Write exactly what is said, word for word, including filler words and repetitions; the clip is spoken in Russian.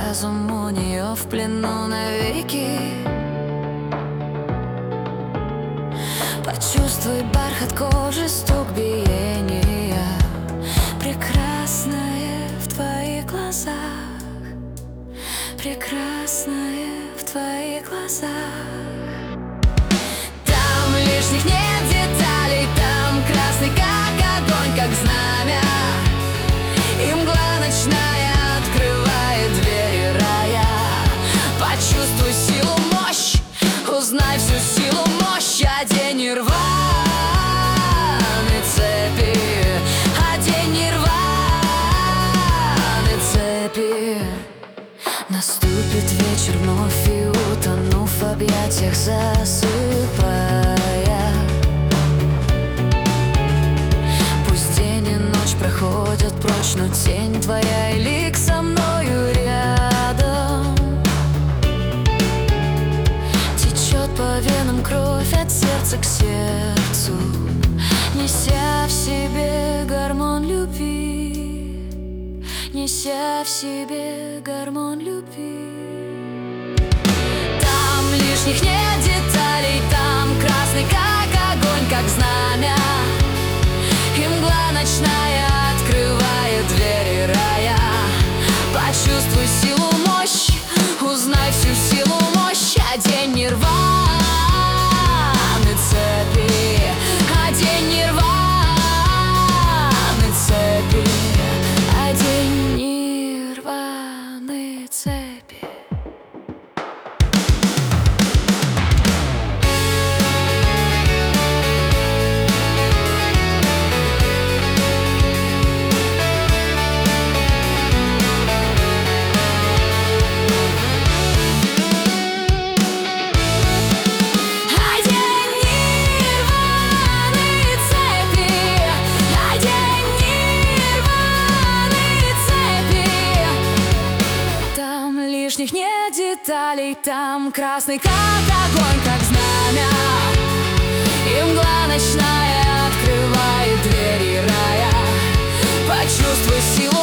Разум у нее в плену навеки. Почувствуй бархат кожи, стук биения. Прекрасное в твоих глазах, прекрасное в твоих глазах. Там лишних нет деталей, там красный как огонь, как знамя. И мгла ночная открывает двери рая. Почувствуй силу, мощь, узнай всю силу, мощь. Одень нирваны цепи, одень нирваны цепи. Наступит вечер вновь и, утонув в объятиях, засыпая. Пусть день и ночь проходят прочь, но тень твоя и лик со мною рядом. Течет по венам кровь от сердца к сердцу, неся в себе гормон любви, неся в себе гормон любви. Там лишних нет деталей, там красный как огонь, как знамя. И мгла ночная открывает двери рая. Почувствуй силу, мощь, узнай всю силу, мощь. Одень нирваны цепи, одень нирваны цепи, одень нирваны цепи. Лишних нет деталей, там красный как огонь, как знамя. И мгла ночная открывает двери рая. Почувствуй силу,